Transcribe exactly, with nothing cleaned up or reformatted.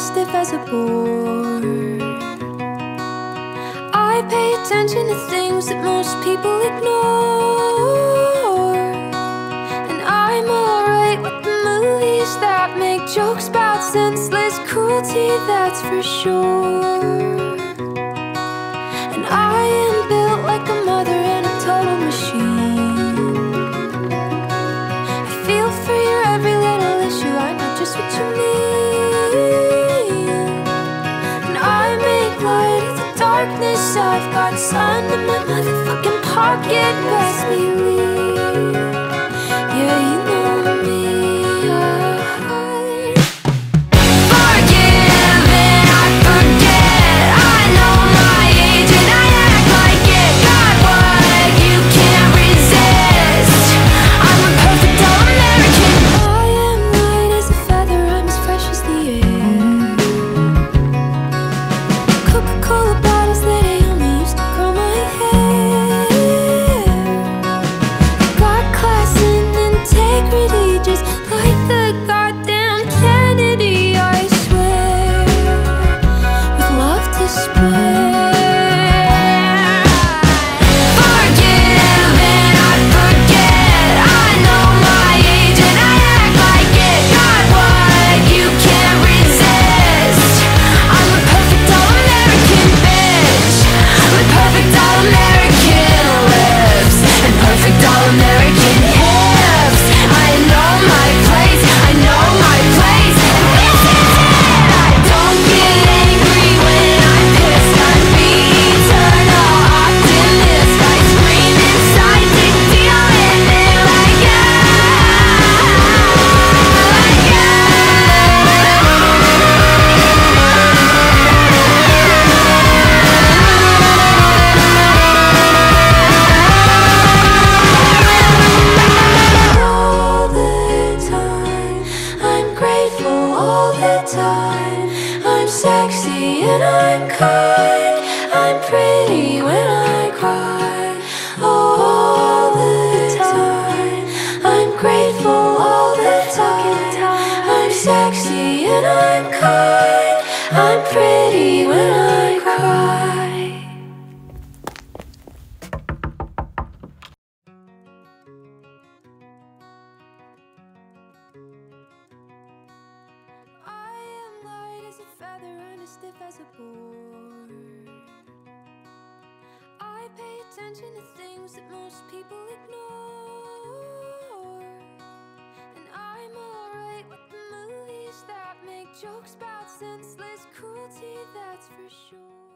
as stiff as a board. I pay attention to things that most people ignore, and I'm alright with the movies that make jokes about senseless cruelty, that's for sure. And I am built like a mother in a total machine. I feel for your every little issue, I know just what you mean. And I make light of the darkness, I've got sun in my motherfucking pocket, best believe. Yeah, you know me. I'm sexy and I'm kind, I'm pretty when I cry. Oh, all the time, I'm grateful all the time. I'm sexy and I'm kind, I'm pretty when I cry. Stiff as a board. I pay attention to things that most people ignore, and I'm alright with the movies that make jokes about senseless cruelty, that's for sure.